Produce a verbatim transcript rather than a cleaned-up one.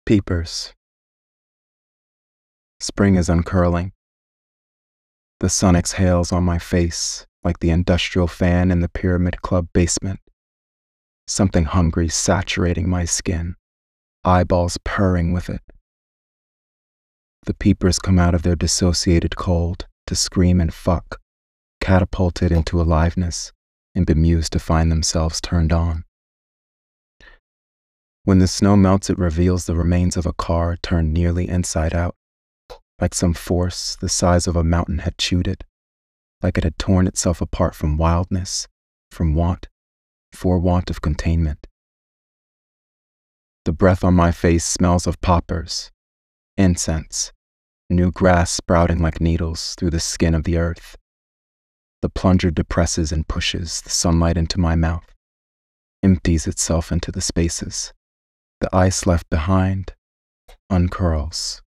Peepers. Spring is uncurling. The sun exhales on my face like the industrial fan in the Pyramid Club basement. Something hungry saturating my skin, eyeballs purring with it. The peepers come out of their dissociated cold to scream and fuck, catapulted into aliveness and bemused to find themselves turned on. When the snow melts, it reveals the remains of a car turned nearly inside out, like some force the size of a mountain had chewed it, like it had torn itself apart from wildness, from want, for want of containment. The breath on my face smells of poppers, incense, new grass sprouting like needles through the skin of the earth. The plunger depresses and pushes the sunlight into my mouth, empties itself into the spaces. The ice left behind uncurls.